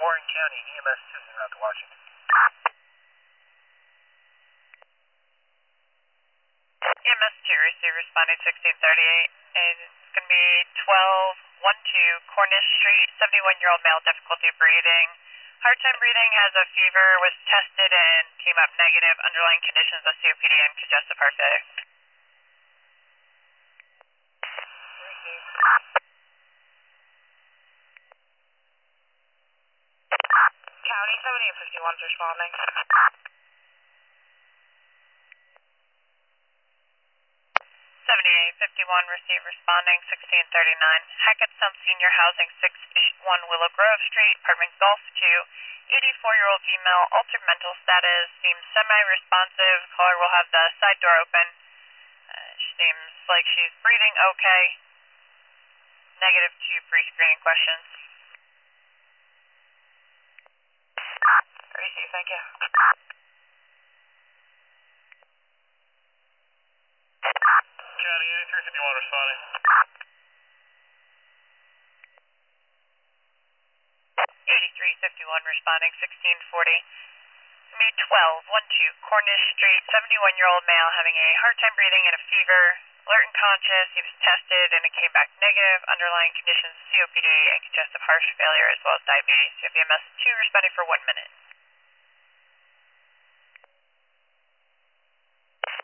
Warren County, EMS 2 is out to Washington. EMS 2, receive responding 1638, and it's going to be 1212 Cornish Street, 71-year-old male, difficulty breathing. Hard time breathing, has a fever, was tested and came up negative, underlying conditions of COPD and congestive heart failure. County 7851 is responding. 7851, receive responding 1639. Hackettstown Senior Housing, 681 Willow Grove Street, apartment Golf 2. 84-year-old female, altered mental status, seems semi-responsive. Caller will have the side door open. She seems like she's breathing okay. Negative to pre-screening questions. Receive, thank you. County 8351 responding. 8351 responding 1640. May 1212 Cornish Street, 71-year-old male having a hard time breathing and a fever, alert and conscious. He was tested and it came back negative. Underlying conditions COPD and congestive heart failure as well as diabetes. You have EMS 2 responding for 1 minute.